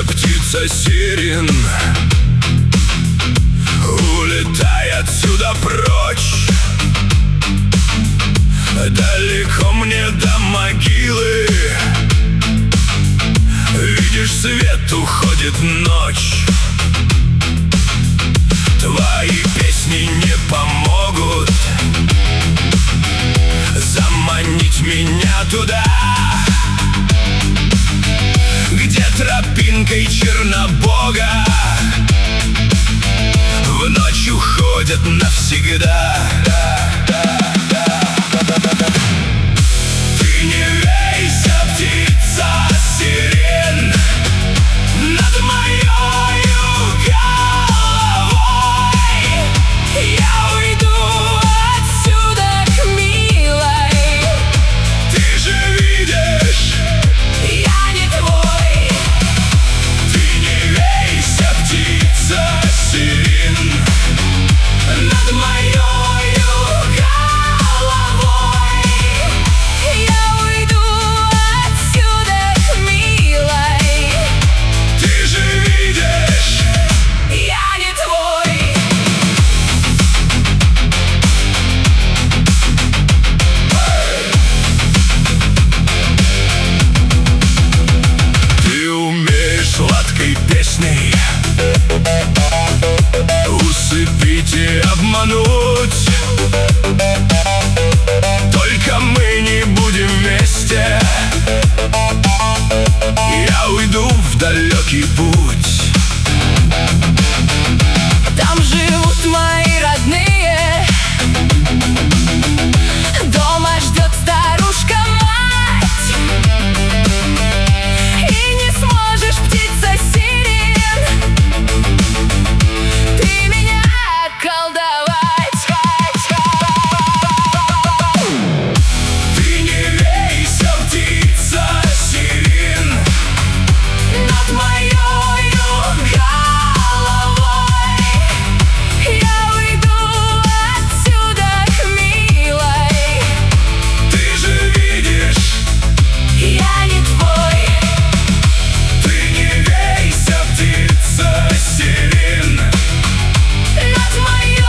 птица сирен, улетай отсюда прочь. Далеко мне до могилы, видишь, свет уходит ночь. Твои песни не помогут заманить меня туда, где тропинкой Чернобога в ночь уходят навсегда. Ты не вейся, птица сирен, над моею головой. Я уйду отсюда к милой. Ты же видишь, я не твой. Ты не вейся, птица сирен, над моею головой. Я уйду отсюда к милой. Ты же видишь, я не твой. Ты умеешь сладкой песней усыпить и обмануть. Только мы не будем вместе. Я уйду в далекий путь. Там живут мои родные, дома ждет старушка-мать. И не сможешь, птица сирен, ты меня околдовать. Ты не вейся, птица сирен, над моею головой. Я уйду отсюда к милой. Ты же видишь, я не твой. Ты не вейся, птица сирен, над моею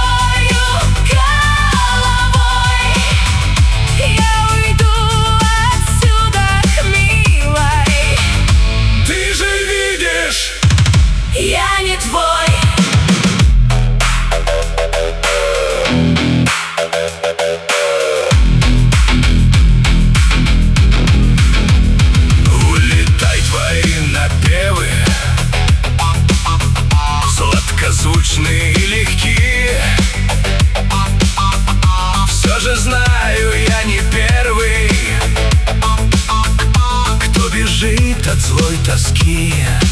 головой. Я уйду отсюда к милой. Ты же видишь, я не твой. Улетай, твои напевы сладкозвучные и легкие. Все же знаю, я не первый, кто бежит от злой тоски.